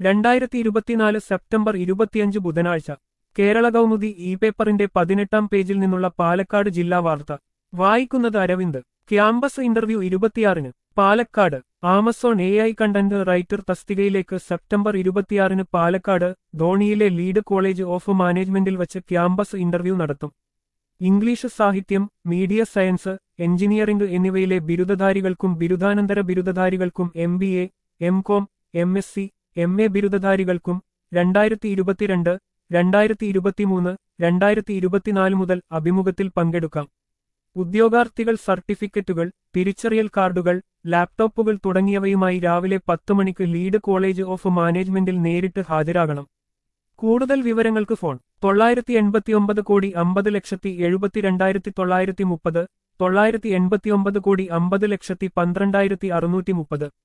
2024 September 25 ബുധനാഴ്ച Kerala Kaumudi E പേപ്പറിന്റെ 18-ാം പേജിൽ നിന്നുള്ള പാലക്കാട് ജില്ലാ വാർത്ത വായിക്കുന്നത് അരവിന്ദ്. ക്യാമ്പസ് ഇന്റർവ്യൂ 26-ന് Palakkad. Amazon AI content writer തസ്തികയിലേക്ക് സെപ്റ്റംബർ 26-ന് പാലക്കാട് ധോണിയിലെ ലീഡ് കോളേജ് ഓഫ് മാനേജ്മെന്റിൽ വച്ച് ക്യാമ്പസ് ഇന്റർവ്യൂ നടത്തും. ഇംഗ്ലീഷ് സാഹിത്യം, മീഡിയ സയൻസ്, എഞ്ചിനീയറിംഗ് എന്നിവയിലെ ബിരുദധാരികൾക്കും ബിരുദാനന്തര ബിരുദധാരികൾക്കും MBA, MCom, MSc, MA ബിരുദധാരികൾക്കും 2022, 2023, 2024 മുതൽ അഭിമുഖത്തിൽ പങ്കെടുക്കാം. ഉദ്യോഗാർത്ഥികൾ സർട്ടിഫിക്കറ്റുകൾ, തിരിച്ചറിയൽ കാർഡുകൾ, ലാപ്ടോപ്പുകൾ തുടങ്ങിയവയുമായി രാവിലെ 10 മണിക്ക് ലീഡ് കോളേജ് ഓഫ് മാനേജ്മെന്റിൽ നേരിട്ട് ഹാജരാകണം. കൂടുതൽ വിവരങ്ങൾക്ക് ഫോൺ 989,50,72,930, 989,50,12,630.